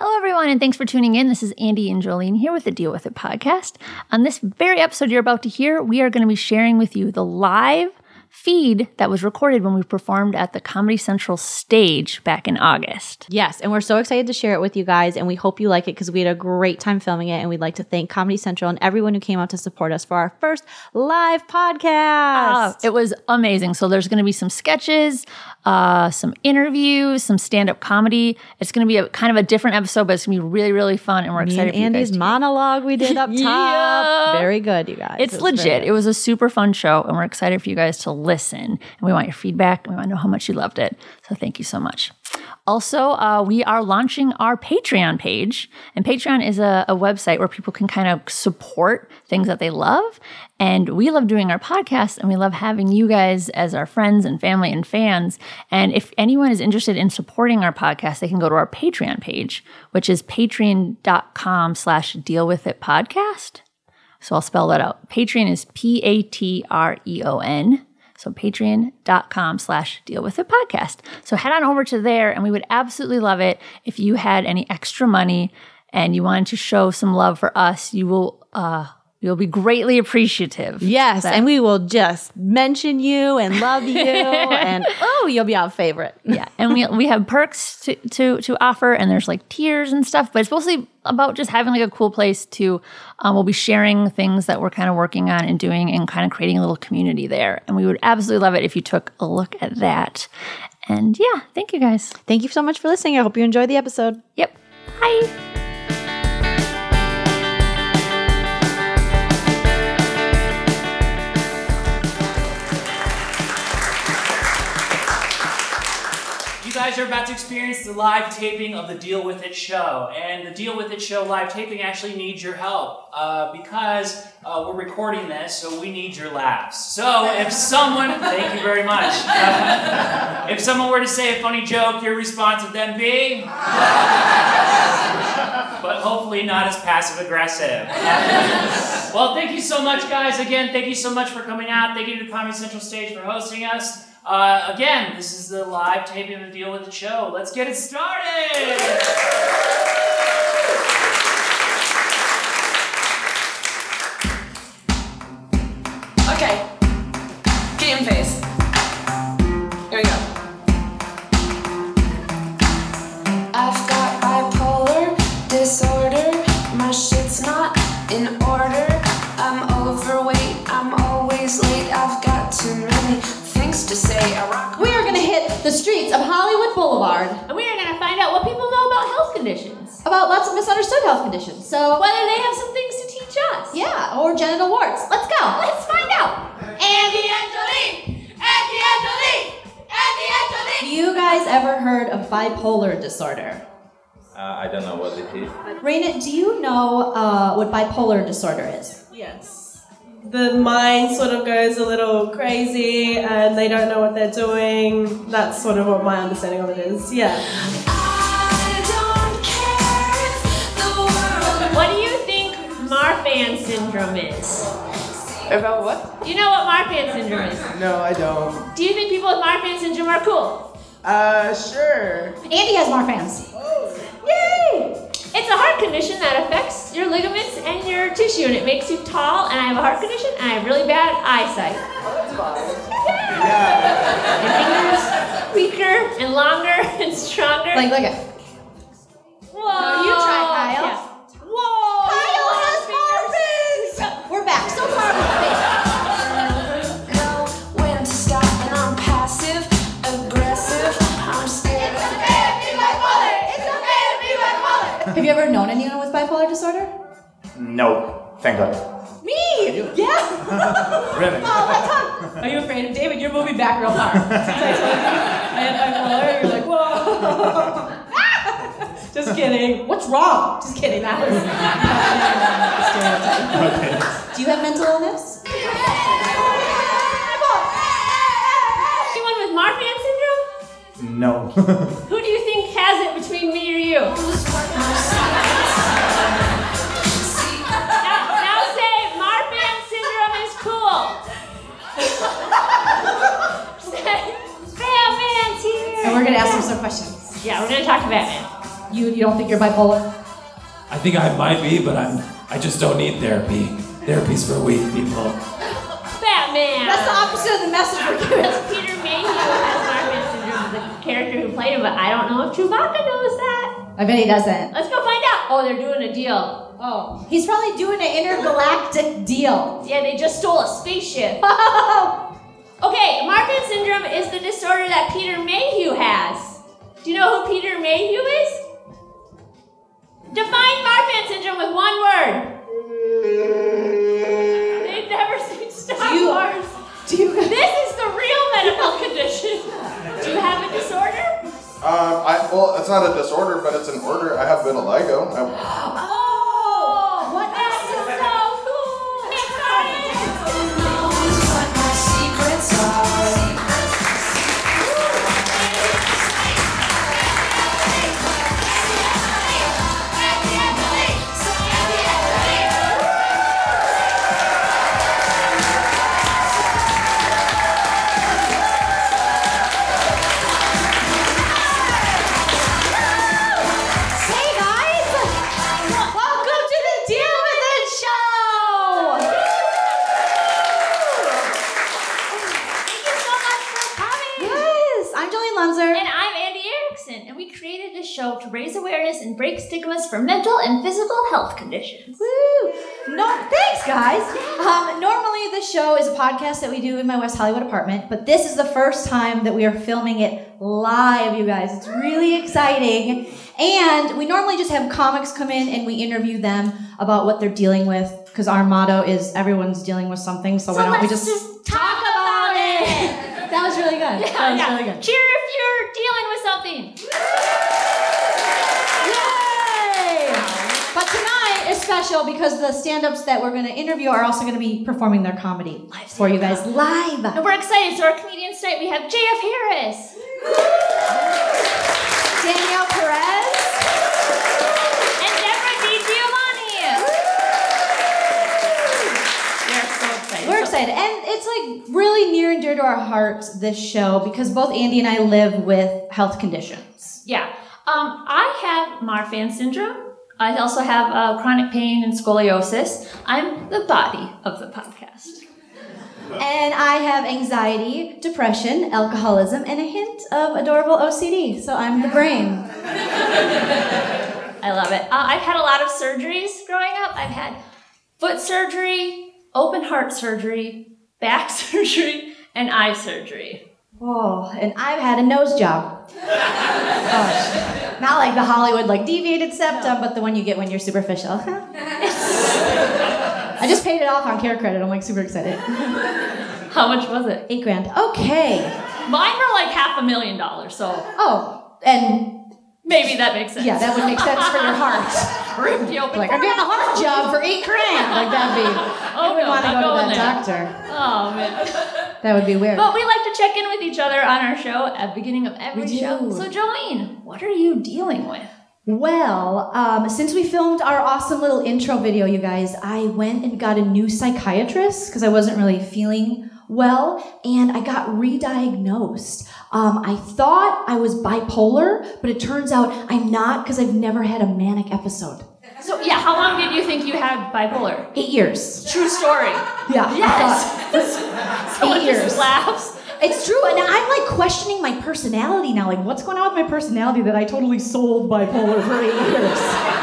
Hello, everyone, and thanks for tuning in. This is Andy and Jolene here with the Deal With It podcast. On this very episode you're about to hear, we are going to be sharing with you the live feed that was recorded when we performed at the Comedy Central stage back in August. Yes, and we're so excited to share it with you guys, and we hope you like it because we had a great time filming it, and we'd like to thank Comedy Central and everyone who came out to support us for our first live podcast. It was amazing. So there's going to be some sketches, some interviews, some stand-up comedy. It's going to be a kind of a different episode, but it's going to be really, really fun, and we're excited for you guys. Andy's monologue we did up top. Yeah. Very good, you guys. It's legit. It was a super fun show, and we're excited for you guys to listen. And we want your feedback, and we want to know how much you loved it. So thank you so much. Also, we are launching our Patreon page, and Patreon is a website where people can kind of support things that they love. And we love doing our podcast, and we love having you guys as our friends and family and fans. And if anyone is interested in supporting our podcast, they can go to our Patreon page, which is patreon.com/dealwithitpodcast. So I'll spell that out. Patreon is Patreon. So patreon.com/dealwithitpodcast. So head on over to there, and we would absolutely love it if you had any extra money and you wanted to show some love for us. You'll be greatly appreciative. Yes, and we will just mention you and love you, and you'll be our favorite. Yeah, and we have perks to offer, and there's like tiers and stuff, but it's mostly about just having like a cool place to, we'll be sharing things that we're kind of working on and doing and kind of creating a little community there. And we would absolutely love it if you took a look at that. And yeah, thank you guys. Thank you so much for listening. I hope you enjoyed the episode. Yep. Bye. You guys are about to experience the live taping of the Deal With It show. And the Deal With It show live taping actually needs your help because we're recording this, so we need your laughs. So if someone, thank you very much. If someone were to say a funny joke, your response would then be? But hopefully not as passive-aggressive. Well, thank you so much, guys. Again, thank you so much for coming out. Thank you to Comedy Central Stage for hosting us. Again, this is the live taping of the Deal With It show. Let's get it started! Okay. Game face. Here we go. I've got bipolar disorder. My shit's not in order. I'm overweight. I'm always late. I've got too many things to say. We are going to hit the streets of Hollywood Boulevard. And we are going to find out what people know about health conditions. About lots of misunderstood health conditions. So Whether they have some things to teach us. yeah, or genital warts. Let's go. Let's find out. Andy and Jolene! Andy and Jolene! Andy and Jolene! Have you guys ever heard of bipolar disorder? I don't know what it is. Raina, do you know what bipolar disorder is? Yes. The mind sort of goes a little crazy and they don't know what they're doing. That's sort of what my understanding of it is. Yeah. What do you think Marfan syndrome is? About what? Do you know what Marfan syndrome is? No, I don't. Do you think people with Marfan syndrome are cool? Sure. Andy has Marfan's. Yay! It's a heart condition that affects your ligaments and your tissue, and it makes you tall, and I have a heart condition, and I have really bad eyesight. That's fine. My fingers weaker and longer and stronger. Look at. Whoa! No, you try, Kyle. Yeah. Whoa! Kyle has Marfan's! We're back. So far with Know when to stop and I'm passive aggressive. I'm scared. It's okay to be bipolar! It's okay to be bipolar! Have you ever known anyone with bipolar disorder? No, thank God. Me! Yeah! Really? All the time. Are you afraid of David? You're moving back real hard. Since I told you I had bipolar, you're like, whoa! Just kidding. What's wrong? Just kidding. That was stereotype. Do you have mental illness? Anyone with Marfan syndrome? No. Who do you think has it between me or you? Now say Marfan syndrome is cool. Batman's here. And we're gonna ask him some questions. Yeah, we're gonna talk to Batman. You don't think you're bipolar? I think I might be, but I just don't need therapy. Therapy's for weak people. Batman! That's the opposite of the message we're giving. Because Peter Mayhew has Marfan syndrome, the character who played him, but I don't know if Chewbacca knows that. I bet he doesn't. Let's go find out. Oh, they're doing a deal. Oh, he's probably doing an intergalactic deal. Yeah, they just stole a spaceship. Okay, Marfan syndrome is the disorder that Peter Mayhew has. Do you know who Peter Mayhew is? Define Marfan syndrome with one word. They've never seen Star Wars. This is the real medical condition. Do you have a disorder? Well, it's not a disorder, but it's an order. I have vitiligo. Oh, what? That's so cool. Excited. Knows what my secrets are. Hey guys! Welcome to the Deal With It show! Thank you so much for coming. Yes, I'm Jolene Lunzer. And I'm Andy Erickson, and we created this show to raise awareness and break stigmas for mental and physical health conditions. Woo! No, thanks, guys. Normally, the show is a podcast that we do in my West Hollywood apartment, but this is the first time that we are filming it live, you guys. It's really exciting. And we normally just have comics come in and we interview them about what they're dealing with, because our motto is everyone's dealing with something, so why don't we just talk about it? That was really good. That was really good. Cheer if you're dealing with something. Yay! But tonight is special because the stand-ups that we're going to interview are also going to be performing their comedy for you guys live. And we're excited. So our comedians tonight, we have J.F. Harris. Danielle Perez. And Deborah DiGiovanni. We're so excited. We're excited. And it's like really near and dear to our hearts, this show, because both Andy and I live with health conditions. Yeah. I have Marfan syndrome. I also have chronic pain and scoliosis. I'm the body of the podcast. And I have anxiety, depression, alcoholism, and a hint of adorable OCD. So I'm the brain. I love it. I've had a lot of surgeries growing up. I've had foot surgery, open heart surgery, back surgery, and eye surgery. Oh, and I've had a nose job. Oh, not like the Hollywood like deviated septum, but the one you get when you're superficial. I just paid it off on Care Credit. I'm like super excited. How much was it? $8,000. Okay. Mine were like $500,000, so. Oh, and maybe that makes sense. yeah, that would make sense for your heart. Ripped you open. Like, I'm getting a heart job for $8,000. Like that'd be. Oh, we want to not go to going that there. doctor. Oh man. That would be weird. But we like to check in with each other on our show at the beginning of every We show. do. So Jolene, what are you dealing with? Well, since we filmed our awesome little intro video, you guys, I went and got a new psychiatrist because I wasn't really feeling well, and I got re-diagnosed. I thought I was bipolar, but it turns out I'm not because I've never had a manic episode. So yeah, how long did you think you had bipolar? 8 years. True story. Yeah. Yes. Someone 8 years. just laughs. It's true, and I'm like questioning my personality now. Like, what's going on with my personality that I totally sold bipolar for 8 years?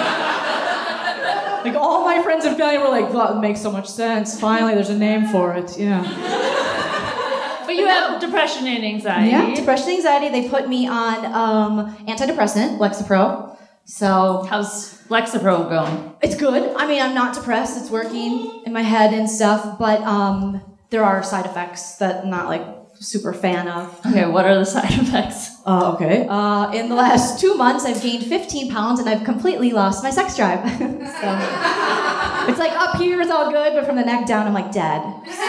Like, all my friends and family were like, that makes so much sense. Finally, there's a name for it. Yeah. But you have depression and anxiety. Yeah, depression and anxiety. They put me on antidepressant, Lexapro. So how's Lexapro going? It's good. I mean, I'm not depressed. It's working in my head and stuff. But there are side effects that I'm not like super fan of. Okay, what are the side effects? Okay. In the last 2 months, I've gained 15 pounds and I've completely lost my sex drive. So it's like up here is all good, but from the neck down, I'm like dead.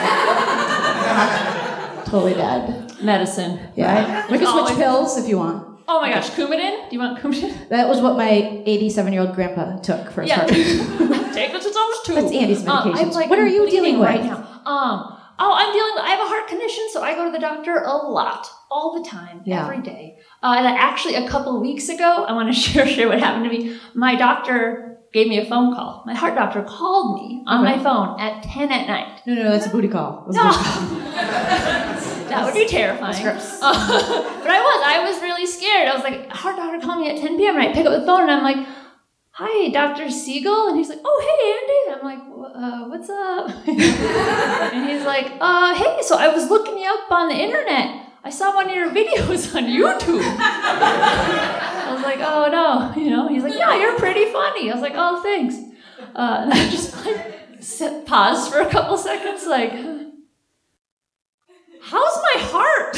So, totally dead. Medicine. Yeah. We can switch pills if you want. Oh my gosh, Coumadin? Do you want Coumadin? That was what my 87-year-old grandpa took for his heart. Take this as too. That's Andy's medication. I'm like, what are you bleeding dealing with right now? I have a heart condition, so I go to the doctor a lot, all the time, every day. That actually a couple of weeks ago, I want to share what happened to me. My doctor gave me a phone call. My heart doctor called me on my phone at 10 at night. No, that's a booty call. No. That would be terrifying. But I was really scared. I was like, heart doctor called me at 10 p.m. and I pick up the phone and I'm like, hi, Dr. Siegel. And he's like, oh, hey, Andy. And I'm like, what's up? And he's like, hey, so I was looking you up on the internet. I saw one of your videos on YouTube. I was like, oh, no. He's like, yeah, you're pretty funny. I was like, oh, thanks. And I just paused for a couple seconds like, how's my heart?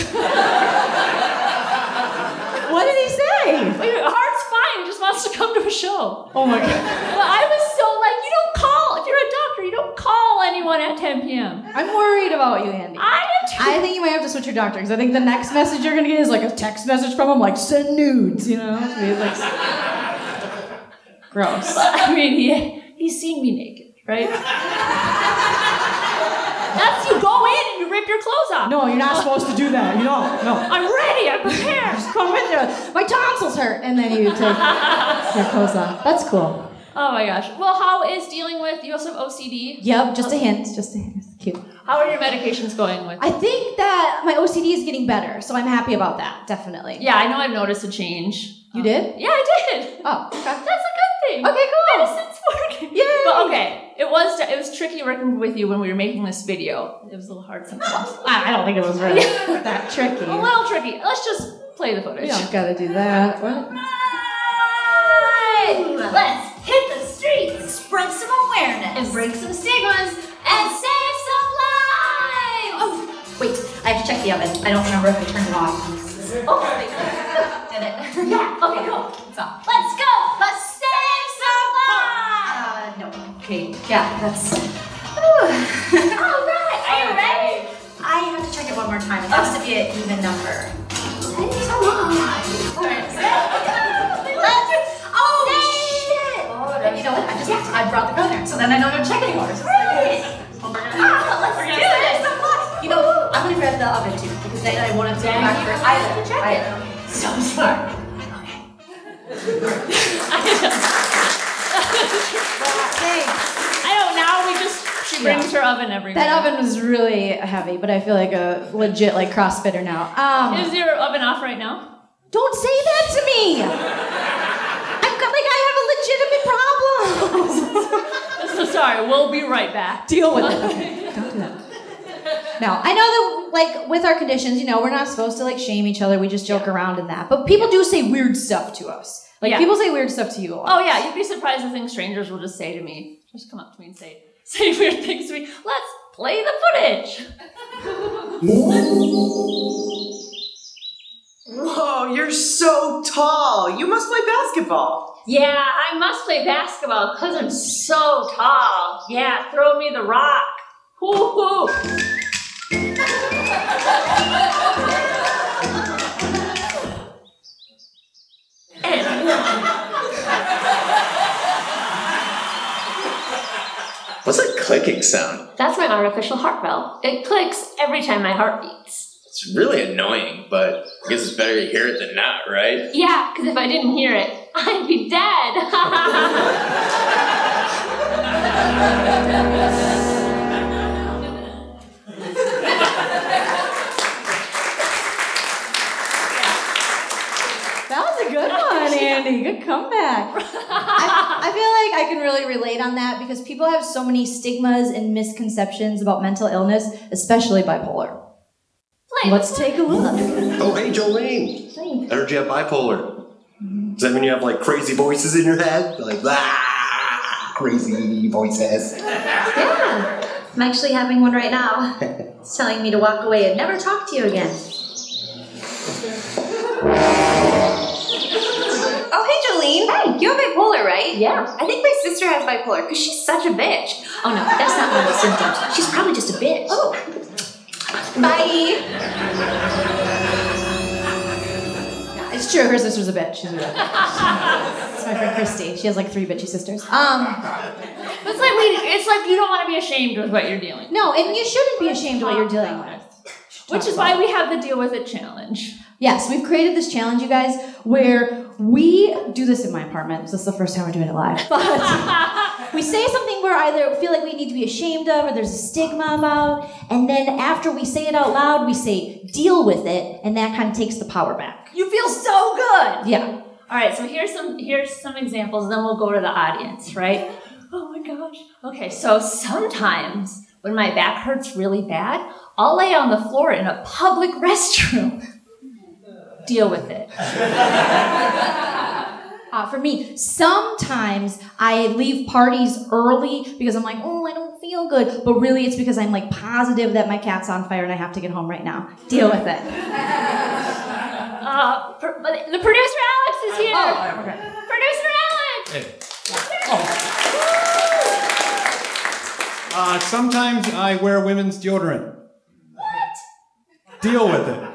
What did he say? Your heart's fine. He just wants to come to a show. Oh my God. But I was so like, you don't call. If you're a doctor, you don't call anyone at 10 p.m. I'm worried about you, Andy. I am too. I think you might have to switch your doctor because I think the next message you're going to get is like a text message from him like, send nudes, It's like, gross. I mean, he's seen me naked, right? That's you go in and you rip your clothes off. No, you're not supposed to do that. You don't. No. I'm ready. I'm prepared. Just come in there. My tonsils hurt. And then you take your clothes off. That's cool. Oh my gosh. Well, how is dealing with, you also have OCD? Yep, just a hint. Just a hint. It's cute. How are your medications going with? I think that my OCD is getting better, so I'm happy about that, definitely. Yeah, I know I've noticed a change. You did? Yeah, I did. Oh, okay. That's a good thing. Okay, cool. Medicine's working. Yay! But okay, it was tricky working with you when we were making this video. It was a little hard sometimes. I don't think it was really that tricky. A little tricky. Let's just play the footage. You don't gotta do that. What? Let's hit the streets, spread some awareness, and break some stigmas, and save some lives! Oh, wait, I have to check the oven. I don't remember if I turned it off. Oh, did it? Yeah, okay, cool. So, let's go! Let's save some lives! No, okay, yeah, that's... Alright, are you ready? I have to check it one more time. It has to be an even number. Save some lives! Alright, let's... You know what? I brought the pronouns, so then I don't have to check anymore. Let's do this. You know, I'm gonna grab the oven too because then I want to go back for check it. So smart. I know. Now she brings her oven everywhere. That oven was really heavy, but I feel like a legit CrossFitter now. Is your oven off right now? Don't say that to me. I have a legitimate problem. So sorry, we'll be right back. Deal with it. Okay, don't do that. Now, I know that, with our conditions, we're not supposed to, shame each other. We just joke around in that. But people do say weird stuff to us. People say weird stuff to you a lot. Oh, yeah. You'd be surprised the things strangers will just say to me. Just come up to me and say weird things to me. Let's play the footage. Whoa, you're so tall. You must play basketball. Yeah, I must play basketball because I'm so tall. Yeah, throw me the rock. Woo-hoo. What's that clicking sound? That's my artificial heart valve. It clicks every time my heart beats. It's really annoying, but I guess it's better to hear it than not, right? Yeah, because if I didn't hear it, I'd be dead. That was a good one, Andy. Good comeback. I feel like I can really relate on that because people have so many stigmas and misconceptions about mental illness, especially bipolar. Let's take a look. Oh, hey, Jolene. Hey. I heard you have bipolar. Does that mean you have crazy voices in your head? Crazy voices. Yeah, I'm actually having one right now. It's telling me to walk away and never talk to you again. Oh, hey, Jolene. Hey, you have bipolar, right? Yeah. I think my sister has bipolar because she's such a bitch. Oh, no, that's not one of the symptoms. She's probably just a bitch. Oh. Bye. It's true, her sister's a bitch. She's a bitch. It's my friend Christy. She has 3 bitchy sisters. It's like you don't want to be ashamed with what you're dealing with. No, and you shouldn't be ashamed of what you're dealing with. Which is why we have the Deal With It challenge. Yes, we've created this challenge, you guys, where we do this in my apartment. So this is the first time we're doing it live. But we say something we're either feel like we need to be ashamed of or there's a stigma about. And then after we say it out loud, we say, deal with it. And that kind of takes the power back. You feel so good. Yeah. All right, so here's some examples, then we'll go to the audience, right? Oh my gosh. Okay, so sometimes when my back hurts really bad, I'll lay on the floor in a public restroom. Deal with it. For me, sometimes I leave parties early because I'm like, oh, I don't feel good. But really, it's because I'm like positive that my cat's on fire and I have to get home right now. Deal with it. The producer Alex is here. Oh, okay. Producer Alex. Sometimes I wear women's deodorant. What? Deal with it.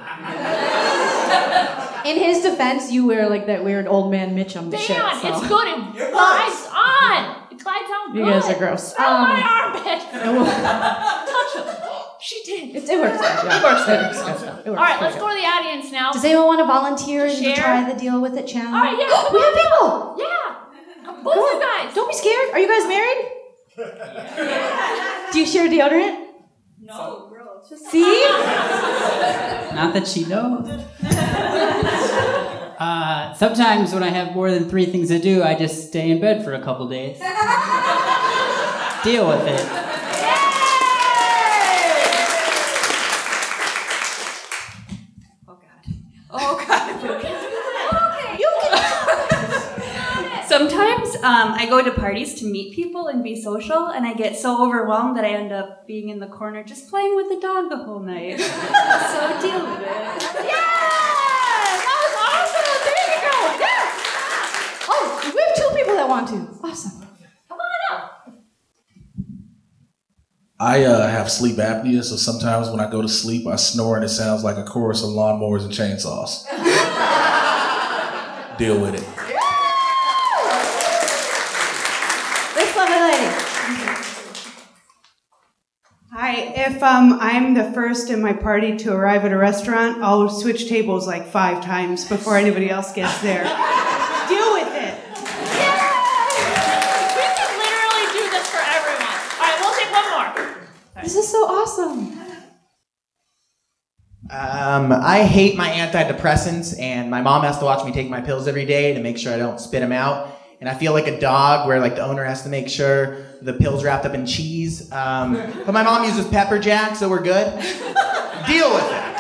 In his defense, you wear like that weird old man Mitchum shit. Dan, So. it's good. It glides on. It glides on good. You guys are gross. Smell my armpit. Touch him. She did. It works. Yeah. It works. It works. All right, let's go to the audience now. Does anyone want to volunteer and Share? try the Deal With It challenge? All right, yeah. We have people. Yeah. Both of you guys. Don't be scared. Are you guys married? Do you share deodorant? No, girl. See? Not that she knows. Sometimes when I have more than 3 things to do, I just stay in bed for a couple days. Deal with it. Oh God. Sometimes I go to parties to meet people and be social, and I get so overwhelmed that I end up being in the corner just playing with the dog the whole night. So deal with it. That was awesome. There you go. Yeah. Oh, we have 2 people that want to. Awesome. Come on up. I have sleep apnea, so sometimes when I go to sleep, I snore and it sounds like a chorus of lawnmowers and chainsaws. Deal with it. This lovely lady. Hi, if I'm the first in my party to arrive at a restaurant, I'll switch tables like 5 times before anybody else gets there. Deal with it. We can literally do this for everyone. All right, we'll take one more. This is so awesome. I hate my antidepressants, and my mom has to watch me take my pills every day to make sure I don't spit them out. And I feel like a dog where like the owner has to make sure the pill's wrapped up in cheese. But my mom uses pepper jack, so we're good. Deal with it.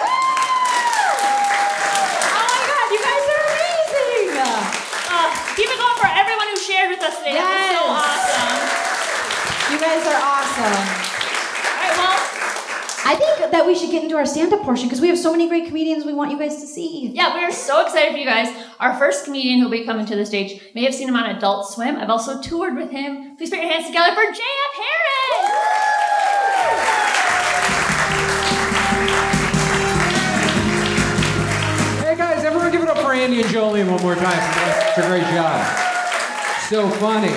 Oh my God, you guys are amazing. Keep it going for everyone who shared with us today. Yes. That was so awesome. You guys are awesome. All right, well, I think that we should get into our stand-up portion because we have so many great comedians we want you guys to see. yeah, we are so excited for you guys. Our first comedian who'll be coming to the stage, may have seen him on Adult Swim. I've also toured with him. Please put your hands together for J.F. Harris. Hey guys, everyone give it up for Andy and Jolene one more time. It's a great job. So funny.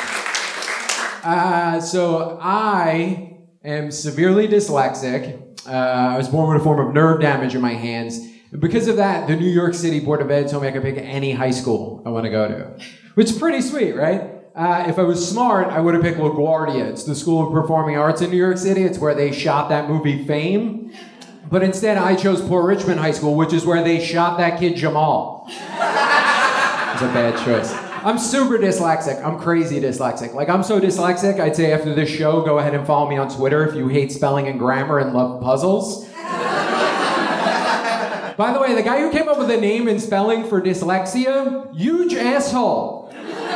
So I am severely dyslexic. I was born with a form of nerve damage in my hands. Because of that, the New York City Board of Ed told me I could pick any high school I want to go to. Which is pretty sweet, right? If I was smart, I would have picked LaGuardia. It's the School of Performing Arts in New York City. It's where they shot that movie Fame. But instead, I chose Port Richmond High School, which is where they shot that kid Jamal. It was a bad choice. I'm super dyslexic. I'm crazy dyslexic. Like, I'm so dyslexic, I'd say after this show, go ahead and follow me on Twitter if you hate spelling and grammar and love puzzles. By the way, the guy who came up with the name and spelling for dyslexia, huge asshole.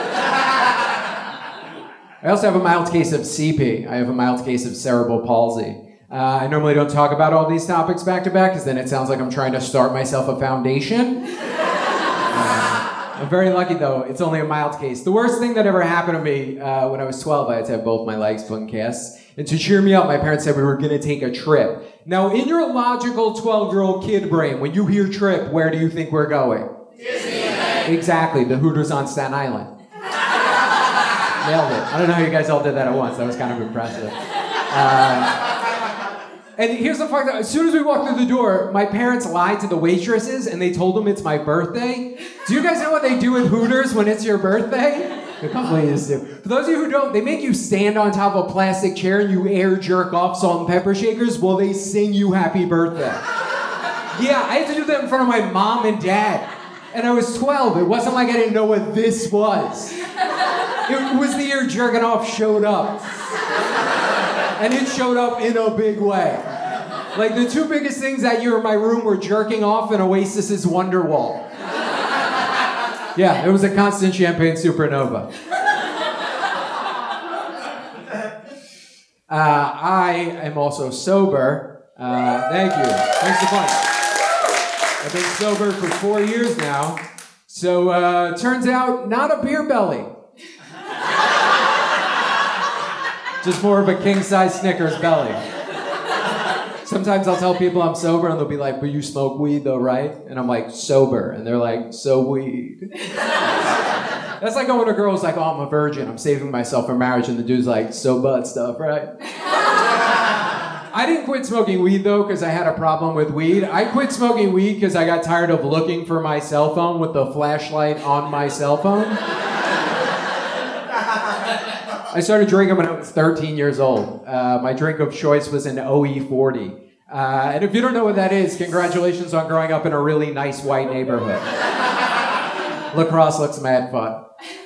I also have a mild case of CP. I have a mild case of cerebral palsy. I normally don't talk about all these topics back to back because then it sounds like I'm trying to start myself a foundation. I'm very lucky though, it's only a mild case. The worst thing that ever happened to me when I was 12, I had to have both my legs put in casts. And to cheer me up, my parents said we were gonna take a trip. Now, in your logical 12-year-old kid brain, when you hear trip, where do you think we're going? Disneyland. Exactly, the Hooters on Staten Island. Nailed it. I don't know how you guys all did that at once. That was kind of impressive. And here's the fuck. As soon as we walked through the door, my parents lied to the waitresses and they told them it's my birthday. Do you guys know what they do with Hooters when it's your birthday? A couple of you do. For those of you who don't, they make you stand on top of a plastic chair and you air jerk off salt and pepper shakers while they sing you happy birthday. Yeah, I had to do that in front of my mom and dad. And I was 12. It wasn't like I didn't know what this was. It was the year jerking off showed up. And it showed up in a big way. Like the two biggest things that year in my room were jerking off and Oasis's Wonderwall. Yeah, it was a constant champagne supernova. I am also sober. Thank you. Thanks a bunch. I've been sober for 4 years now. So, turns out, not a beer belly. Just more of a king-size Snickers belly. Sometimes I'll tell people I'm sober and they'll be like, but you smoke weed though, right? And I'm like, sober. And they're like, so weed. That's like when a girl's like, oh, I'm a virgin. I'm saving myself for marriage. And the dude's like, so butt stuff, right? I didn't quit smoking weed though because I had a problem with weed. I quit smoking weed because I got tired of looking for my cell phone with the flashlight on my cell phone. I started drinking when I was 13 years old. My drink of choice was an OE40. And if you don't know what that is, congratulations on growing up in a really nice white neighborhood. Lacrosse looks mad fun.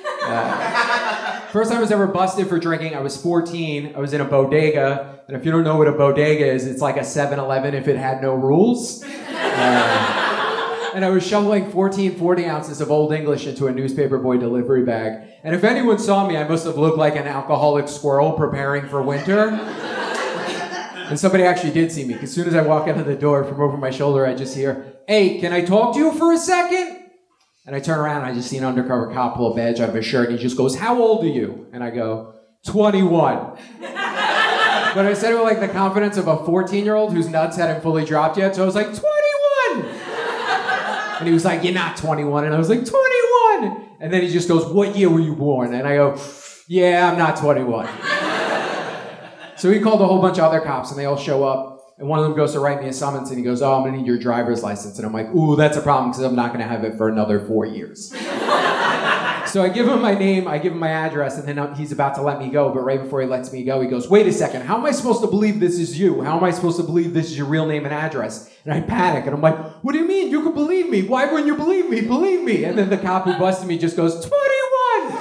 First time I was ever busted for drinking, I was 14. I was in a bodega. And if you don't know what a bodega is, it's like a 7-Eleven if it had no rules. And I was shoveling 14 40 ounces of Old English into a newspaper boy delivery bag. And if anyone saw me, I must have looked like an alcoholic squirrel preparing for winter. And somebody actually did see me. As soon as I walk out of the door, from over my shoulder, I just hear, hey, can I talk to you for a second? And I turn around and I just see an undercover cop pull a badge out of his shirt and he just goes, how old are you? And I go, 21. But I said it with like the confidence of a 14-year-old whose nuts hadn't fully dropped yet. So I was like, 21! And he was like, you're not 21. And I was like, 21! And then he just goes, what year were you born? And I go, yeah, I'm not 21. So he called a whole bunch of other cops and they all show up. And one of them goes to write me a summons and he goes, oh, I'm gonna need your driver's license. And I'm like, ooh, that's a problem because I'm not gonna have it for another 4 years. So I give him my name, I give him my address, and then he's about to let me go. But right before he lets me go, he goes, wait a second, how am I supposed to believe this is you? How am I supposed to believe this is your real name and address? And I panic and I'm like, what do you mean? You can believe me. Why wouldn't you believe me? Believe me. And then the cop who busted me just goes, 21!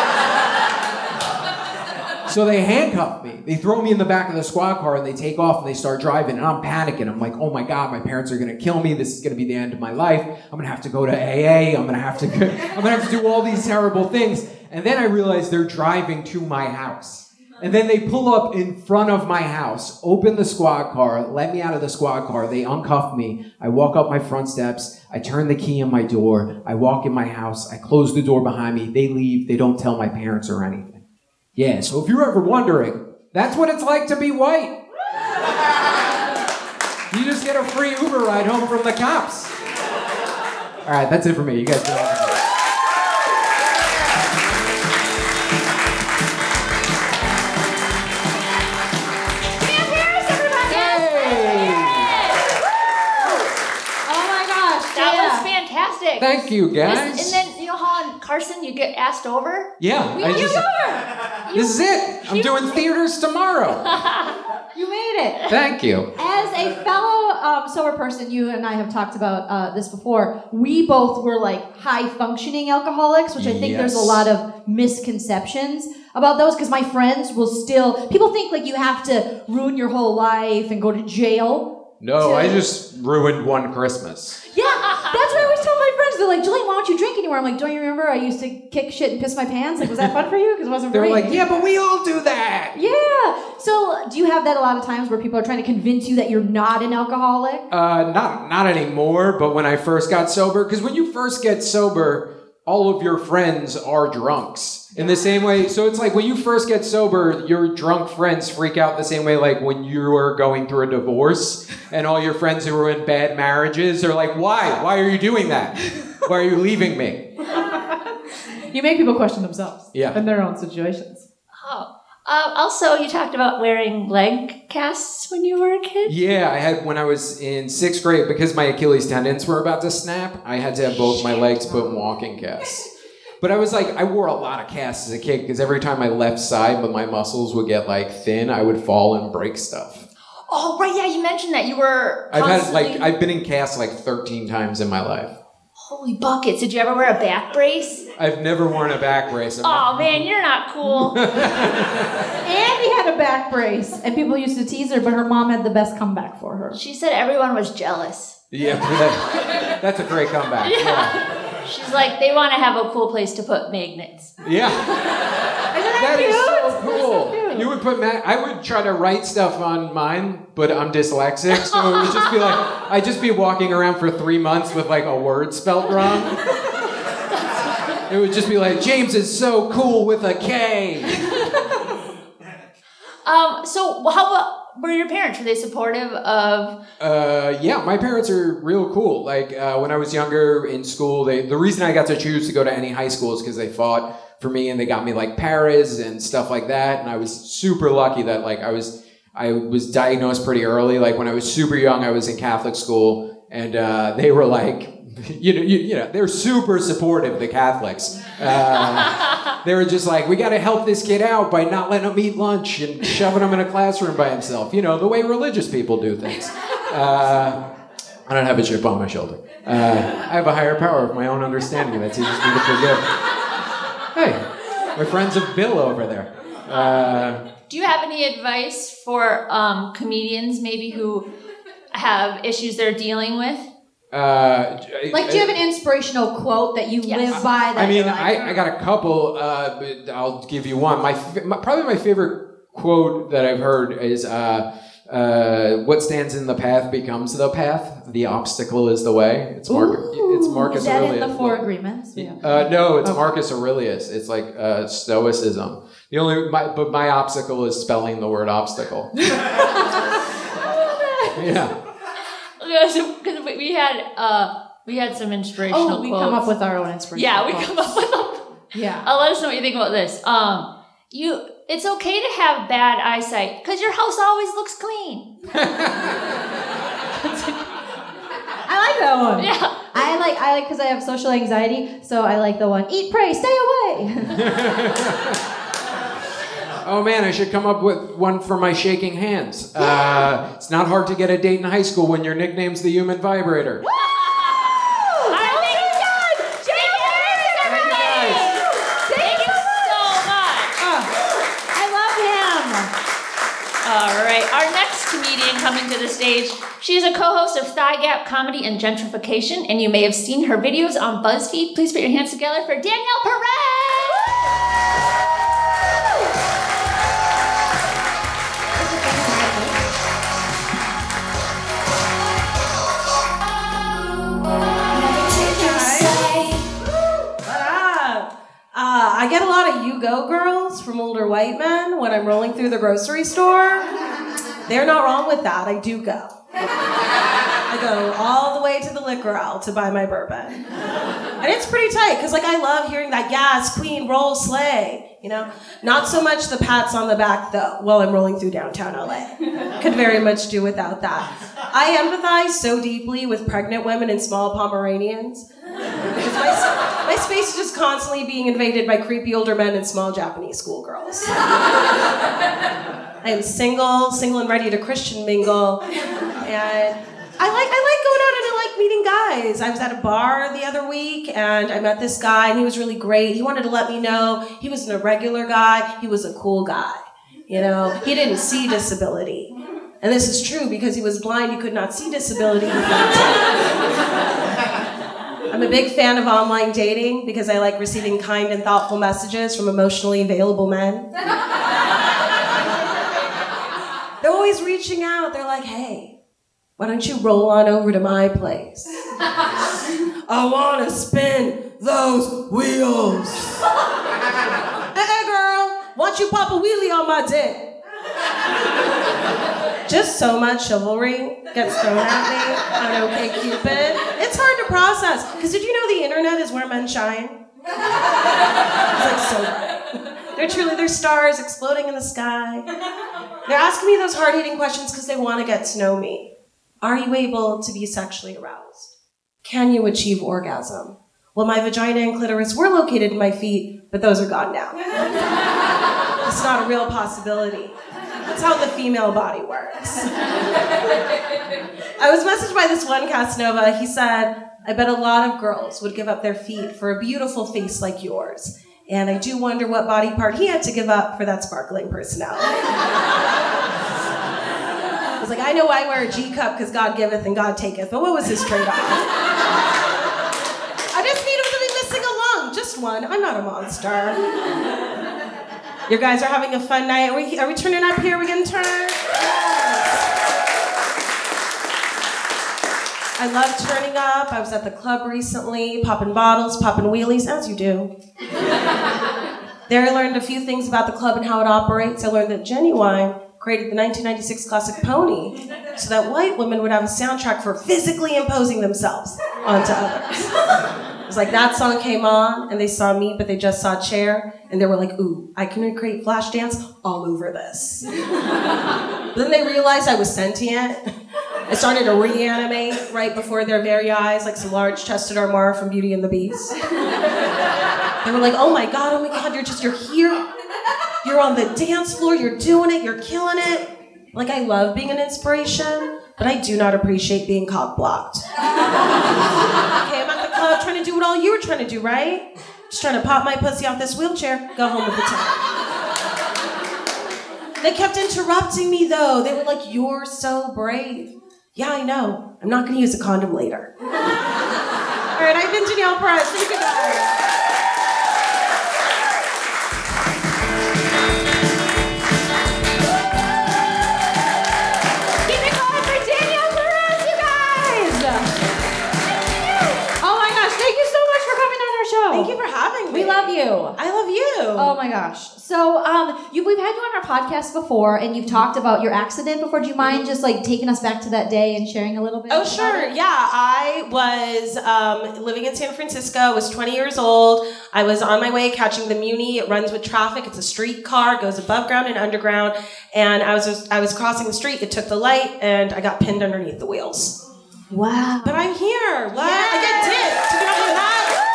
So they handcuff me. They throw me in the back of the squad car and they take off and they start driving and I'm panicking. I'm like, oh my God, my parents are gonna kill me. This is gonna be the end of my life. I'm gonna have to go to AA. I'm gonna have to do all these terrible things. And then I realize they're driving to my house. And then they pull up in front of my house, open the squad car, let me out of the squad car. They uncuff me. I walk up my front steps. I turn the key in my door. I walk in my house. I close the door behind me. They leave. They don't tell my parents or anything. Yeah, so if you're ever wondering, that's what it's like to be white. You just get a free Uber ride home from the cops. All right, that's it for me. You guys go. Thank you, guys. And then, you know how on Carson you get asked over? Yeah. This is it. I'm doing theaters tomorrow. You made it. Thank you. As a fellow sober person, you and I have talked about this before. We both were like high-functioning alcoholics, which I think there's a lot of misconceptions about those because my friends will still... People think like you have to ruin your whole life and go to jail. No, I just ruined one Christmas. Yeah, that's what I always tell my friends. They're like, Jillian, why don't you drink anymore? I'm like, don't you remember I used to kick shit and piss my pants? Like, was that fun for you? Because it wasn't for me. They're like, yeah, but we all do that. Yeah. So do you have that a lot of times where people are trying to convince you that you're not an alcoholic? Not anymore, but when I first got sober, because when you first get sober, all of your friends are drunks. In the same way, so it's like when you first get sober, your drunk friends freak out the same way like when you are going through a divorce and all your friends who are in bad marriages are like, why? Why are you doing that? Why are you leaving me? You make people question themselves in their own situations. Oh, Also, you talked about wearing leg casts when you were a kid. Yeah, I had when I was in 6th grade, because my Achilles tendons were about to snap, I had to have both my legs put in walking casts. But I was like, I wore a lot of casts as a kid because every time my left side, but my muscles would get like thin, I would fall and break stuff. Oh, right, yeah, you mentioned that. You were I've been in casts like 13 times in my life. Holy buckets. Did you ever wear a back brace? I've never worn a back brace. Oh, man, you're not cool. Andy had a back brace, and people used to tease her, but her mom had the best comeback for her. She said everyone was jealous. Yeah, that's a great comeback. Yeah. She's like, they want to have a cool place to put magnets. Yeah. That is so cool. So You would put I would try to write stuff on mine, but I'm dyslexic, so it would just be like I'd just be walking around for 3 months with like a word spelt wrong. It would just be like, James is so cool with a K. So how were your parents? Were they supportive of? Yeah, my parents are real cool. Like when I was younger in school, the reason I got to choose to go to any high school is because they fought for me and they got me like paras and stuff like that. And I was super lucky that like I was diagnosed pretty early. Like when I was super young, I was in Catholic school, and they were like, you know, they're super supportive, the Catholics. They were just like, we got to help this kid out by not letting him eat lunch and shoving him in a classroom by himself. You know, the way religious people do things. I don't have a chip on my shoulder. I have a higher power of my own understanding that teaches me to forgive. Hey, my friend's a Bill over there. Do you have any advice for comedians maybe who have issues they're dealing with? Like, do you have an inspirational quote that you live by? That I mean, you're like, I got a couple, but I'll give you one. Probably my favorite quote that I've heard is, what stands in the path becomes the path. The obstacle is the way. It's Marcus is that Aurelius. in the Four Agreements? Yeah. No, it's Marcus Aurelius. It's like Stoicism. But my obstacle is spelling the word obstacle. Yeah. Because we had some inspirational quotes. We come up with our own inspirational Yeah, we quotes. come up with them. Yeah. Let us know what you think about this. It's okay to have bad eyesight because your house always looks clean. I like that one. Yeah. I like because I have social anxiety, so I like the one, eat, pray, stay away. Oh man, I should come up with one for my shaking hands. It's not hard to get a date in high school when your nickname's the human vibrator. All right, our next comedian coming to the stage, she's a co-host of Thigh Gap Comedy and Gentrification, and you may have seen her videos on BuzzFeed. Please put your hands together for Danielle Perez! I get a lot of you go girls from older white men when I'm rolling through the grocery store. They're not wrong with that. I do go. I go all the way to the liquor aisle to buy my bourbon. And it's pretty tight, because I love hearing that, yes, queen, roll, slay, you know? Not so much the pats on the back, though, while I'm rolling through downtown LA. Could very much do without that. I empathize so deeply with pregnant women and small Pomeranians. Because my space is just constantly being invaded by creepy older men and small Japanese schoolgirls. I am single and ready to Christian mingle, and I like going out and I like meeting guys. I was at a bar the other week and I met this guy and he was really great. He wanted to let me know he wasn't a regular guy, he was a cool guy. You know, he didn't see disability. And this is true because he was blind, he could not see disability. I'm a big fan of online dating because I like receiving kind and thoughtful messages from emotionally available men. They're always reaching out. They're like, hey, why don't you roll on over to my place? I want to spin those wheels. Hey, girl, why don't you pop a wheelie on my dick? Just so much chivalry gets thrown at me on OkCupid. It's hard to process, because did you know the internet is where men shine? It's so right. They're stars exploding in the sky. They're asking me those hard-hitting questions because they want to get to know me. Are you able to be sexually aroused? Can you achieve orgasm? Well, my vagina and clitoris were located in my feet, but those are gone now. It's not a real possibility. That's how the female body works. I was messaged by this one Casanova. He said, I bet a lot of girls would give up their feet for a beautiful face like yours. And I do wonder what body part he had to give up for that sparkling personality. I was like, I know I wear a G cup because God giveth and God taketh, but what was his trade-off? I just need him to be missing a lung, just one. I'm not a monster. You guys are having a fun night. Are we turning up here? Are we getting turned? I love turning up. I was at the club recently, popping bottles, popping wheelies, as you do. There I learned a few things about the club and how it operates. I learned that Genuine created the 1996 classic Pony so that white women would have a soundtrack for physically imposing themselves onto others. It was like that song came on and they saw me, but they just saw Cher, and they were like, ooh, I can recreate Flashdance all over this. But then they realized I was sentient. I started to reanimate right before their very eyes, like some large-chested Armor from Beauty and the Beast. They were like, oh my God, you're here. You're on the dance floor, you're doing it, you're killing it. Like, I love being an inspiration, but I do not appreciate being cock-blocked. Okay, I'm at the club trying to do what all you were trying to do, right? Just trying to pop my pussy off this wheelchair, go home with the time. They kept interrupting me, though. They were like, you're so brave. Yeah, I know. I'm not going to use a condom later. All right, I've been Danielle Perez. Thank you, guys. Thank you for having me. We love you. I love you. Oh my gosh. So, we've had you on our podcast before, and you've talked about your accident before. Do you mind just like taking us back to that day and sharing a little bit? Oh, sure. Yeah, I was living in San Francisco. I was 20 years old. I was on my way catching the Muni. It runs with traffic. It's a streetcar. It goes above ground and underground. And I was crossing the street. It took the light, and I got pinned underneath the wheels. Wow. But I'm here. What? Yes. I get dipped. Did you not hear that?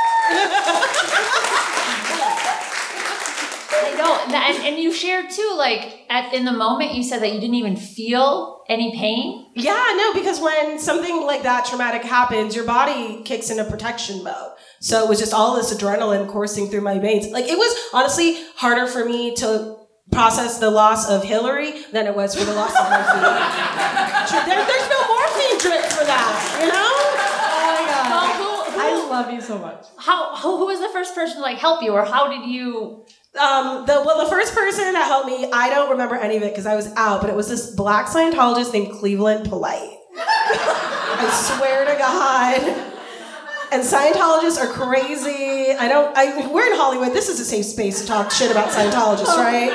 I know, and you shared too, like, in the moment you said that you didn't even feel any pain. Yeah, no, because when something like that traumatic happens, your body kicks into protection mode. So it was just all this adrenaline coursing through my veins. Like, it was honestly harder for me to process the loss of Hillary than it was for the loss of my feet. There's no morphine drip for that, you know? Oh my God. Well, I love you so much. Who was the first person to like help you, or how did you? The first person that helped me, I don't remember any of it because I was out, but it was this black Scientologist named Cleveland Polite. I swear to God. And Scientologists are crazy. We're in Hollywood. This is a safe space to talk shit about Scientologists, right?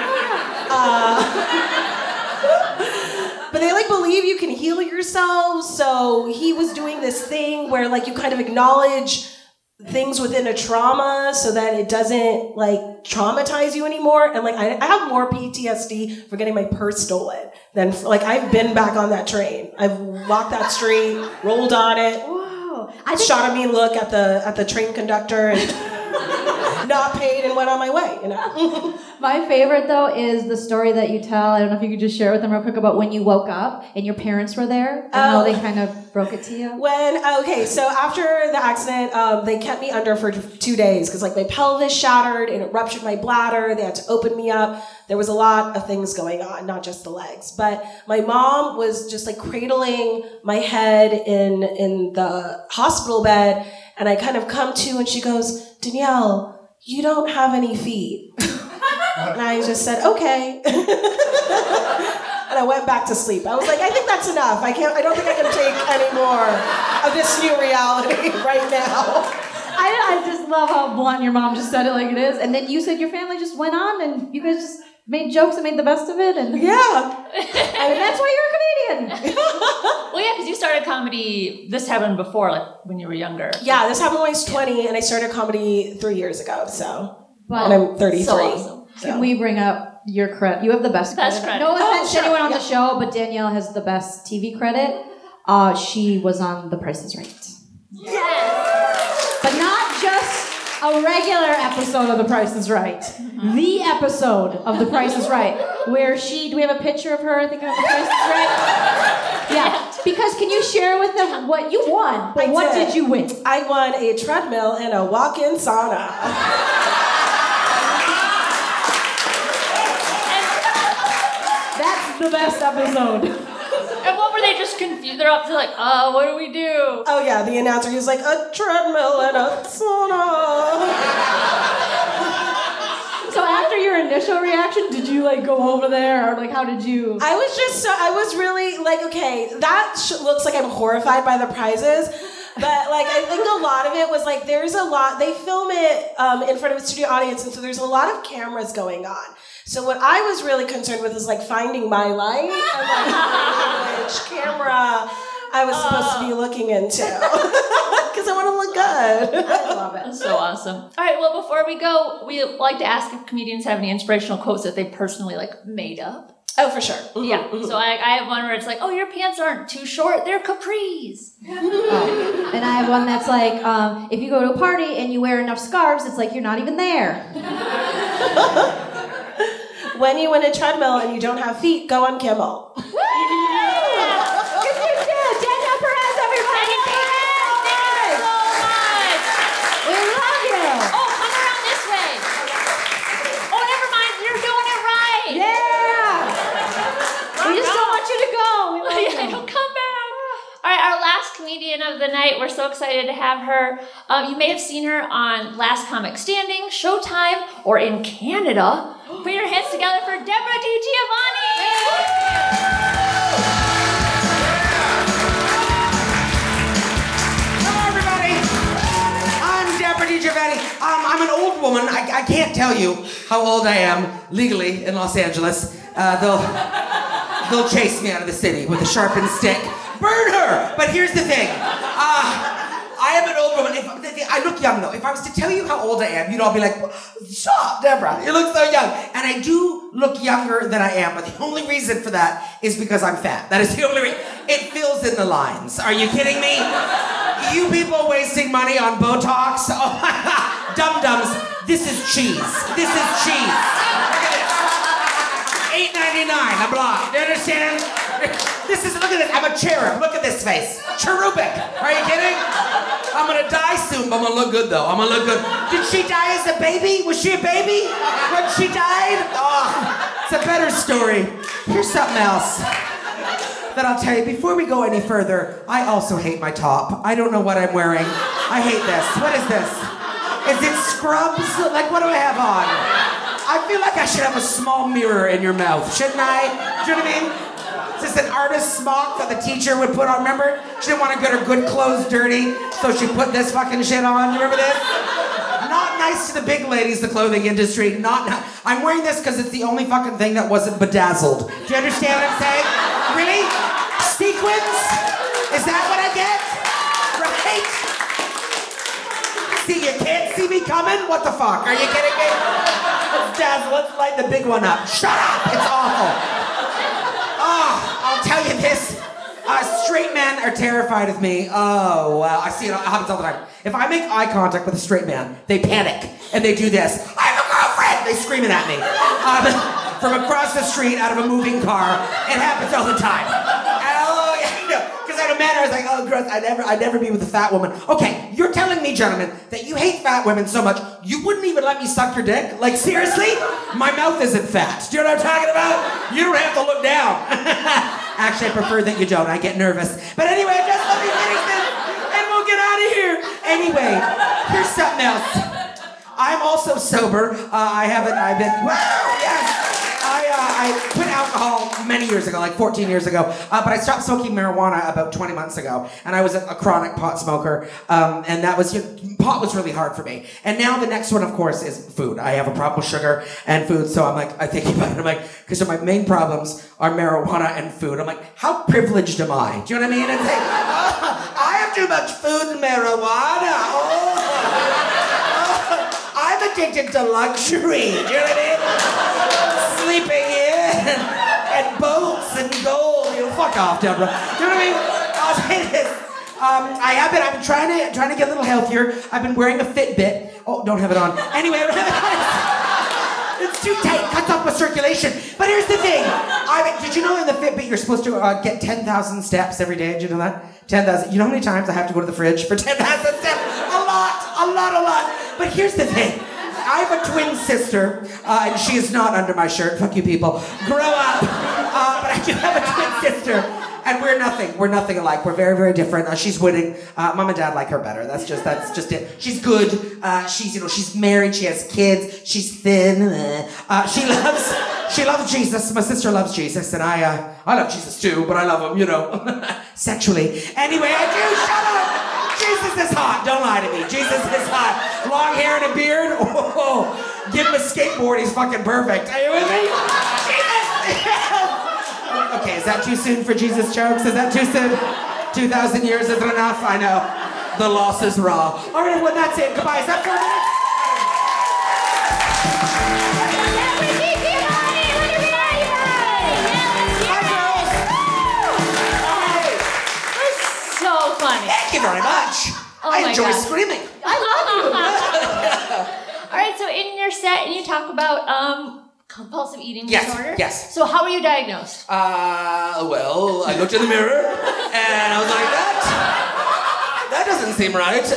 But they like believe you can heal yourself. So he was doing this thing where like you kind of acknowledge things within a trauma so that it doesn't like traumatize you anymore. And like I have more PTSD for getting my purse stolen than like I've been back on that train. I've walked that street, rolled on it. Wow. Shot a mean look at the train conductor and not paid and went on my way, you know. My favorite though is the story that you tell. I don't know if you could just share with them real quick about when you woke up and your parents were there and how they kind of broke it to you. So after the accident, they kept me under for 2 days because like my pelvis shattered and it ruptured my bladder. They had to open me up. There was a lot of things going on, not just the legs. But my mom was just like cradling my head in the hospital bed, and I kind of come to and she goes, Danielle, you don't have any feet. And I just said, okay. And I went back to sleep. I was like, I think that's enough. I don't think I can take any more of this new reality right now. I just love how blunt your mom just said it like it is. And then you said your family just went on and you guys just made jokes and made the best of it. And yeah. And that's why you're a comedian. Well, yeah, because you started comedy, this happened before, like when you were younger. Yeah, this happened when I was 20 and I started comedy 3 years ago, so. And I'm 33. So awesome. Can we bring up your credit? You have the best credit. No offense to anyone on the show, but Danielle has the best TV credit. She was on The Price is Right. Yes! But not just a regular episode of The Price is Right. The episode of The Price is Right. Where do we have a picture of her, I think, on The Price is Right? Yeah. Because can you share with them what you won? But what did you win? I won a treadmill and a walk-in sauna. That's the best episode. And what were they just confused? They're up to like, what do we do? Oh yeah, the announcer, he was like, a treadmill and a sauna. So after your initial reaction, did you like go over there, or like how did you? I was really like, okay, that looks like I'm horrified by the prizes. But like, I think a lot of it was like, there's a lot, they film it in front of a studio audience, and so there's a lot of cameras going on. So what I was really concerned with is like finding my light and like which camera I was supposed to be looking into. Because I want to look good. I love it. That's so awesome. All right, well, before we go, we like to ask if comedians have any inspirational quotes that they personally like made up. Oh, for sure. Mm-hmm. Yeah. So I have one where it's like, oh, your pants aren't too short, they're capris. Oh. And I have one that's like, if you go to a party and you wear enough scarves, it's like you're not even there. When you win a treadmill and you don't have feet, go on Kimmel. Good you did. Danielle Perez, everybody. Thank you so much. We love you. Oh, come around this way. Oh, never mind. You're doing it right. Yeah. We just don't want you to go. We love you. Don't come back. All right, our last comedian of the night. We're so excited to have her. You may have seen her on Last Comic Standing, Showtime, or in Canada. Put your hands together for Deborah DiGiovanni. Hello, everybody. I'm Deborah DiGiovanni. I'm an old woman. I can't tell you how old I am legally in Los Angeles. They'll chase me out of the city with a sharpened stick. Burn her! But here's the thing. I am an old woman. I look young, though. If I was to tell you how old I am, you'd all be like, stop, Deborah. You look so young. And I do look younger than I am, but the only reason for that is because I'm fat. That is the only reason. It fills in the lines. Are you kidding me? You people wasting money on Botox? Oh, dum-dums. This is cheese. This is cheese. Look at this. $8.99 a block. Do you understand? Look at this. I'm a cherub. Look at this face. Cherubic. Are you kidding? I'm gonna die soon, but I'm gonna look good though. I'm gonna look good. Did she die as a baby? Was she a baby when she died? Oh, it's a better story. Here's something else that I'll tell you. Before we go any further, I also hate my top. I don't know what I'm wearing. I hate this. What is this? Is it scrubs? Like, what do I have on? I feel like I should have a small mirror in your mouth, shouldn't I? Do you know what I mean? Is this an artist smock that the teacher would put on? Remember? She didn't want to get her good clothes dirty, so she put this fucking shit on. You remember this? Not nice to the big ladies, the clothing industry. I'm wearing this because it's the only fucking thing that wasn't bedazzled. Do you understand what I'm saying? Really? Sequins? Is that what I get? Right? See, you can't see me coming? What the fuck? Are you kidding me? Let's light the big one up. Shut up! It's awful. Oh, I'll tell you this. Straight men are terrified of me. Oh, wow. I see it happens all the time. If I make eye contact with a straight man, they panic and they do this. I have a girlfriend! They screaming at me. From across the street out of a moving car. It happens all the time. Oh, yeah. Because I had a man, I was like, oh, gross. I'd never be with a fat woman. Okay, you're telling me, gentlemen, that you hate fat women so much, you wouldn't even let me suck your dick? Like, seriously? My mouth isn't fat. Do you know what I'm talking about? You don't have to look down. Actually, I prefer that you don't. I get nervous. But anyway, just let me finish this, and we'll get out of here. Anyway, here's something else. I'm also sober. I've been, wow, yes. I quit alcohol many years ago, like 14 years ago, but I stopped smoking marijuana about 20 months ago, and I was a chronic pot smoker, and that was, pot was really hard for me. And now the next one, of course, is food. I have a problem with sugar and food, so I think about it, I'm like, because my main problems are marijuana and food. I'm like, how privileged am I? Do you know what I mean? It's like, I have too much food and marijuana. I'm addicted to luxury. Do you know what I mean? sleeping in and boats and gold. Fuck off, Deborah. You know what I mean? I'll say this. I've been trying to get a little healthier. I've been wearing a Fitbit. Oh, don't have it on. Anyway, it's too tight, cuts off my circulation. But here's the thing. Did you know in the Fitbit you're supposed to get 10,000 steps every day? Did you know that? 10,000. You know how many times I have to go to the fridge for 10,000 steps? A lot. But here's the thing. I have a twin sister, and she is not under my shirt. Fuck you people. Grow up. But I do have a twin sister, and we're nothing alike. We're very, very different. She's winning. Mom and Dad like her better. That's just it. She's good. She's married. She has kids. She's thin. She loves Jesus. My sister loves Jesus, and I love Jesus too, but I love him, sexually. Anyway, I do. Shut up. Jesus is hot. Don't lie to me. Jesus is hot. Long hair and a beard. Oh, give him a skateboard. He's fucking perfect. Are you with me? Jesus. Okay, is that too soon for Jesus jokes? Is that too soon? 2,000 years isn't enough? I know. The loss is raw. All right, well, that's it. Goodbye. Is that 4 minutes? Funny. Thank you very much. Oh I enjoy God. screaming. I love you. All right, so in your set, you talk about compulsive eating disorder. Yes. So how were you diagnosed? Well, I looked in the mirror and I was like, that doesn't seem right.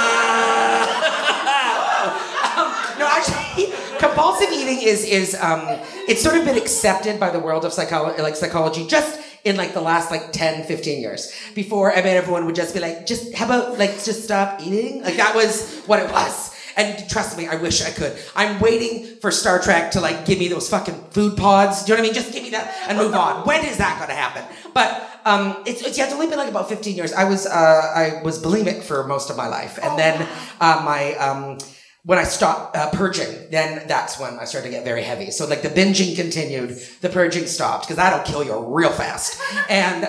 No, actually, compulsive eating is it's sort of been accepted by the world of psychology just in the last 10, 15 years. Before, I mean, everyone would just be like, how about just stop eating? That was what it was. And trust me, I wish I could. I'm waiting for Star Trek to give me those fucking food pods. Do you know what I mean? Just give me that and move on. When is that going to happen? But it's only been about 15 years. I was bulimic for most of my life, and then when I stopped purging, then that's when I started to get very heavy. So the binging continued, the purging stopped, because that'll kill you real fast. And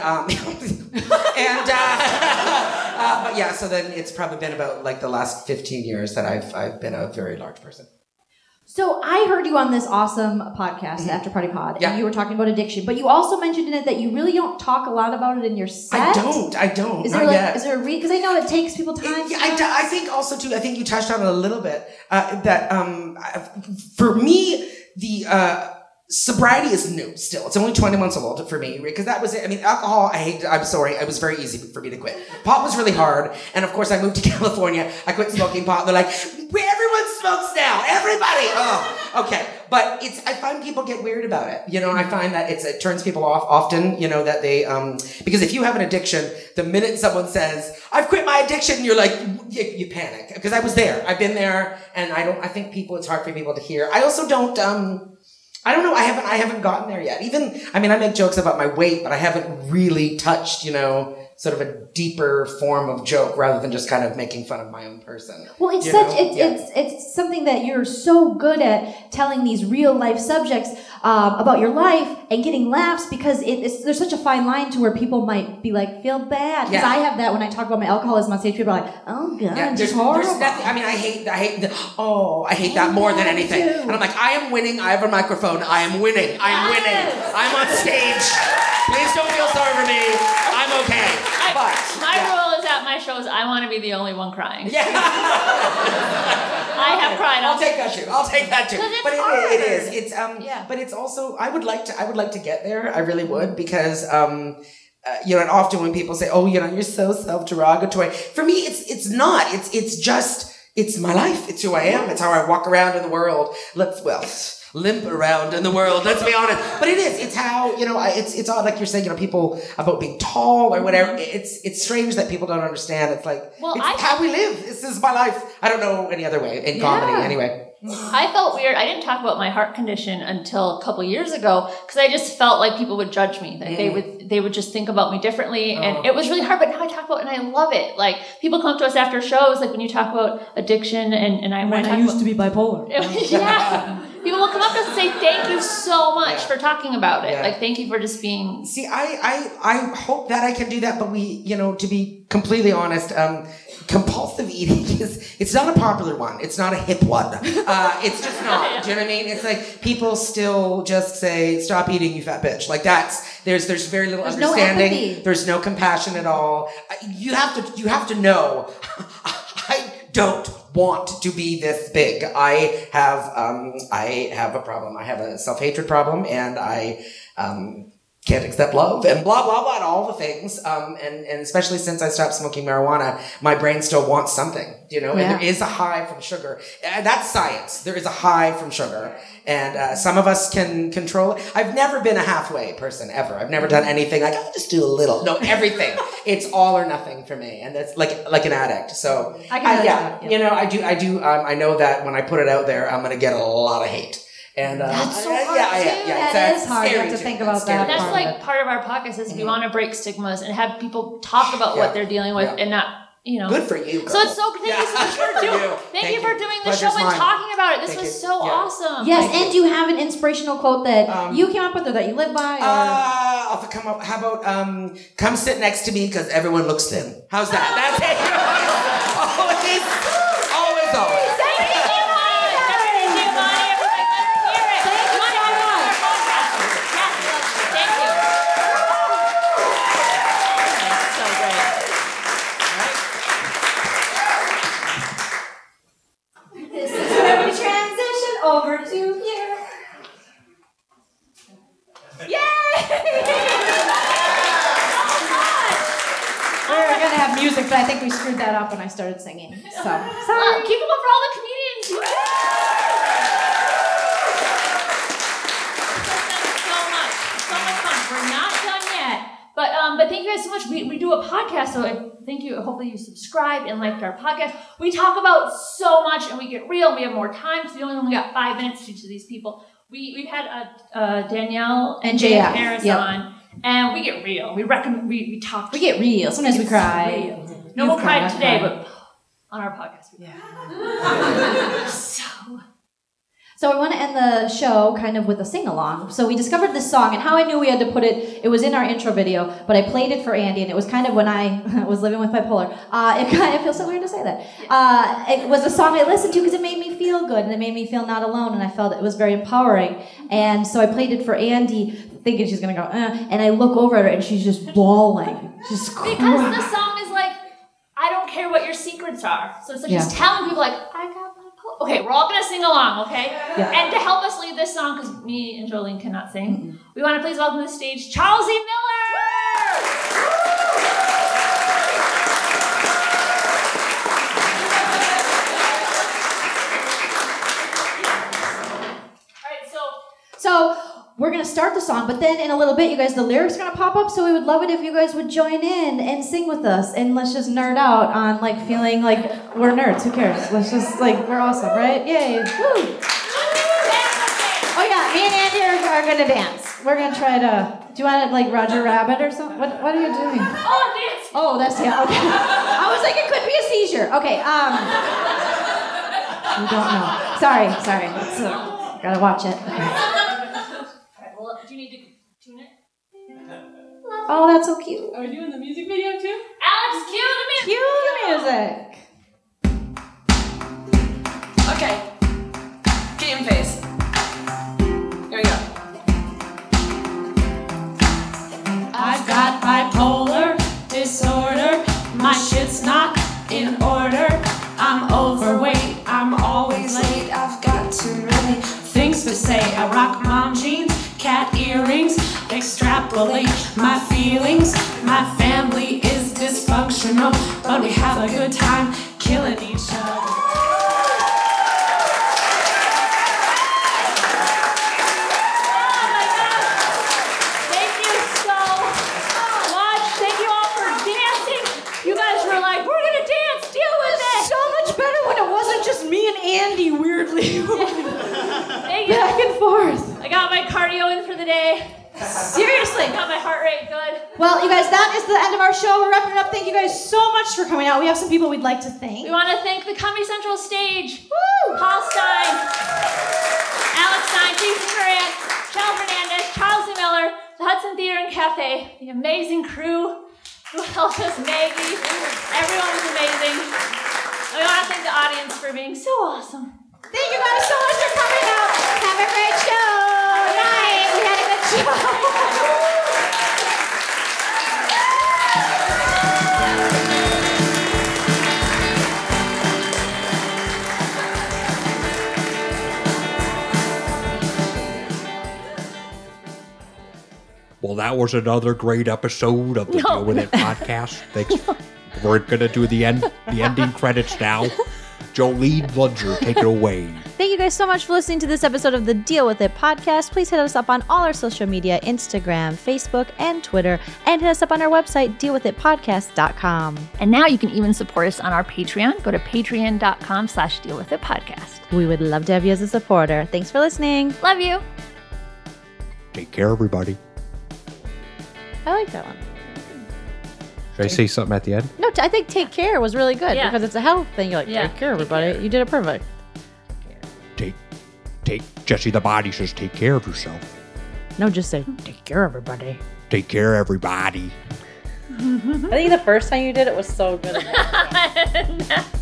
but yeah, so then it's probably been about the last 15 years that I've been a very large person. So I heard you on this awesome podcast, After Party Pod, and you were talking about addiction, but you also mentioned in it that you really don't talk a lot about it in your set. I don't. Is there is there a because I know it takes people time. I think also too. I think you touched on it a little bit. That for me the sobriety is new still. It's only 20 months old for me, because that was it. I mean, alcohol, I'm sorry, it was very easy for me to quit. Pot was really hard, and of course I moved to California. I quit smoking pot. They're like, everyone smokes now. Everybody. Oh, okay. But I find people get weird about it. I find that it turns people off often, that they, because if you have an addiction, the minute someone says, I've quit my addiction, you're like, you panic. Because I was there. I've been there, and I think it's hard for people to hear. I also don't know. I haven't gotten there yet. I make jokes about my weight, but I haven't really touched, sort of a deeper form of joke rather than just kind of making fun of my own person. Well, it's something that you're so good at, telling these real life subjects about your life and getting laughs, because there's such a fine line to where people might be feel bad. Because I have that when I talk about my alcoholism on stage. People are like, oh God, it's horrible. There's nothing. I hate that more than anything. And I'm like, I am winning. I have a microphone. I am winning. I'm winning. I'm on stage. Please don't feel sorry for me. I'm okay. My rule is at my shows, I want to be the only one crying. Yeah. I have cried. I'll take that too. But it is. It's yeah. But it's also, I would like to get there. I really would, because and often when people say, oh, you're so self-derogatory. For me, it's not. It's my life. It's who I am. It's how I walk around in the world. Limp around in the world, let's be honest. But it is. It's how, it's all like you're saying, people about being tall or whatever. It's strange that people don't understand. It's how we live. This is my life. I don't know any other way in comedy anyway. I felt weird. I didn't talk about my heart condition until a couple years ago, because I just felt like people would judge me. They would just think about me differently, and it was really hard. But now I talk about it, and I love it. People come to us after shows, when you talk about addiction, and I used to be bipolar. Yeah. People will come up to us and say, thank you so much for talking about it. Yeah. Like, thank you for just being... See, I hope that I can do that, but to be completely honest, compulsive eating it's not a popular one. It's not a hip one. It's just not. Do you know what I mean? It's like people still just say, stop eating, you fat bitch. Like there's very little understanding. No empathy. There's no compassion at all. You have to know, I don't want to be this big. I have a problem. I have a self-hatred problem, and I can't accept love, and blah blah blah, and all the things. And especially since I stopped smoking marijuana, my brain still wants something, And there is a high from sugar. That's science. There is a high from sugar, and some of us can control it. I've never been a halfway person ever. I've never done anything like I'll just do a little. No, everything. It's all or nothing for me, and that's like an addict. So I can I do. I know that when I put it out there, I'm gonna get a lot of hate. And that's so hard too. That is hard. You have to think about that. That's like part of our podcast is we want to break stigmas and have people talk about what they're dealing with and not, Good for you, girl. So it's so thank you so much for doing. Thank you for doing the show and talking about it. This was so awesome. Yes, and do you have an inspirational quote that you came up with or that you live by? Or? I'll come up. How about come sit next to me because everyone looks thin. How's that? That's it. Always. Over to here. Yay! We were gonna have music, but I think we screwed that up when I started singing. So sorry. Keep them up for all the comedians. So much fun. We're not done yet, but thank you guys so much. We do a podcast, so thank you. Hopefully you subscribed and liked our podcast. We talk about so much, and we get real. We have more time because we only got 5 minutes to each of these people. We've had Danielle and JF Harris on, and we get real. We talk. We get real. Sometimes we cry. No one cried today, but on our podcast, we So we want to end the show kind of with a sing-along. So we discovered this song, and how I knew we had to put it, it was in our intro video, but I played it for Andy, and it was kind of when I was living with bipolar. It feels so weird to say that. It was a song I listened to because it made me feel good, and it made me feel not alone, and I felt it was very empowering. And so I played it for Andy, thinking she's going to go, and I look over at her, and she's just bawling. Just because the song is like, I don't care what your secrets are. So it's like just telling people like, I got bipolar. Okay, we're all going to sing along, okay? Yeah. And to help us lead this song, because me and Jolene cannot sing, we want to please welcome to the stage Charles E. Miller! So we're going to start the song, but then in a little bit, you guys, the lyrics are going to pop up, so we would love it if you guys would join in and sing with us, and let's just nerd out on, like, feeling like we're nerds. Who cares? Let's just, like, we're awesome, right? Yay. Woo! Oh, yeah, me and Andy are going to dance. We're going to try to, do you want to, like, Roger Rabbit or something? What are you doing? Oh, that's, okay. I was like, it could be a seizure. Okay, we don't know. Sorry. Gotta watch it. Okay. Do you need to tune it? Oh, that's so cute. Are we doing the music video too? Alex, cue the music. Okay. Game face. Here we go. I've got bipolar disorder. My shit's not in order. I'm overweight. I'm always late. I've got too many things to say. I rock mom jeans, cat earrings, extrapolate my feelings. My family is dysfunctional, but we have a good time killing each other. Thank you so much. Thank you all for dancing. You guys were like, we're going to dance. Deal with it. So much better when it wasn't just me and Andy weirdly back and forth. I got my cardio in for the day. Seriously, got my heart rate good. Well, you guys, that is the end of our show. We're wrapping it up. Thank you guys so much for coming out. We have some people we'd like to thank. We want to thank the Comedy Central stage. Woo! Paul Stein, Alex Hudson Theater and Cafe, the amazing crew who helped us, Maggie. Everyone was amazing. I want to thank the audience for being so awesome. Thank you guys so much for coming out. Have a great show. Night. We had a good show. Well, that was another great episode of the Deal With It podcast. Thanks. We're gonna do the ending credits now. Jolene Lunger, take it away. Thank you guys so much for listening to this episode of the Deal With It podcast. Please hit us up on all our social media, Instagram, Facebook, and Twitter, and hit us up on our website, dealwithitpodcast.com. And now you can even support us on our Patreon. Go to patreon.com/dealwithitpodcast. We would love to have you as a supporter. Thanks for listening. Love you. Take care, everybody. I like that one. Should I say something at the end? No, I think take care was really good because it's a health thing. You're like, take care, everybody. You did it perfect. Take Jesse the Body says take care of yourself. No, just say take care, everybody. Take care, everybody. I think the first time you did it was so good.